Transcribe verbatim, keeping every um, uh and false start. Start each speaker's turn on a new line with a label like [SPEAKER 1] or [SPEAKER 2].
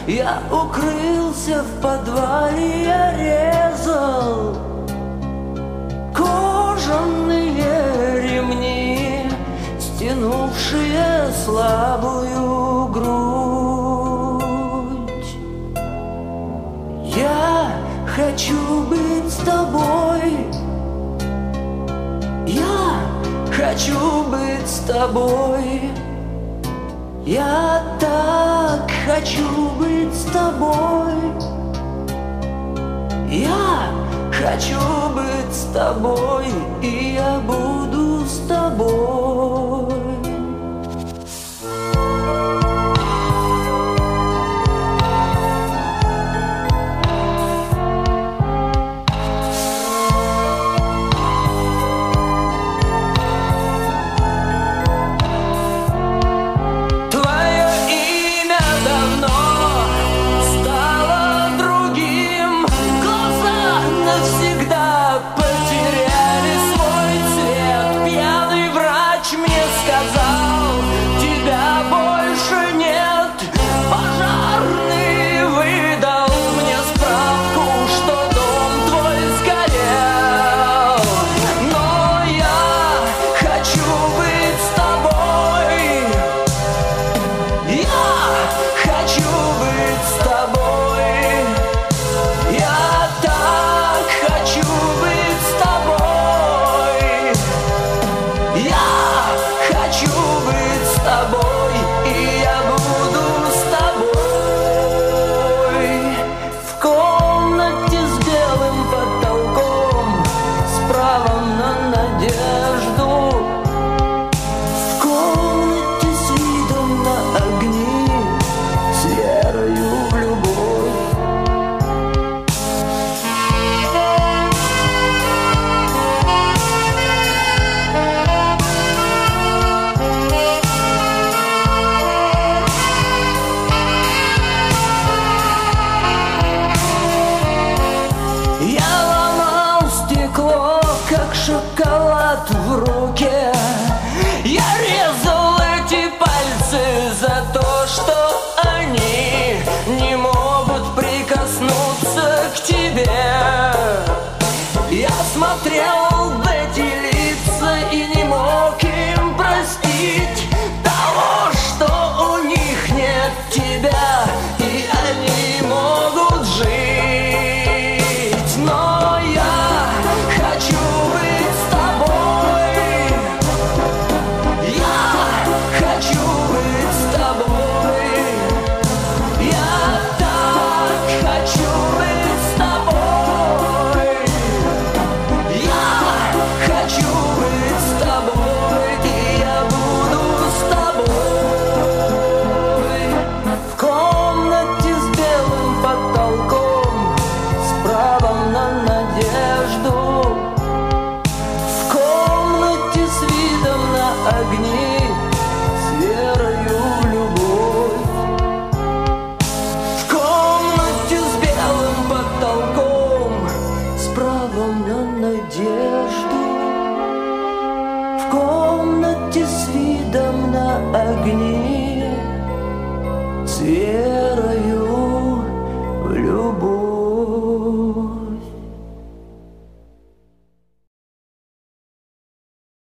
[SPEAKER 1] Я укрылся в подвале, я резал кожаные ремни, стянувшие слабую грудь. Я хочу быть с тобой, я хочу быть с тобой. Я так хочу быть с тобой. Я хочу быть с тобой, и я буду с тобой. Шоколад в руке. Я резал эти пальцы за то, что они не могут прикоснуться к тебе. Я смотрел в эти лица и не мог им простить того, что у них нет тебя, и они могут жить. Но я хочу быть с тобой. Я хочу быть с тобой. Я так хочу быть с тобой. Я хочу быть с тобой, и я буду с тобой. В комнате с белым потолком, с правом на надежду. В комнате с видом на огни, с верою в любовь. В комнате с белым потолком, с правом на надежду. В комнате с видом на огни,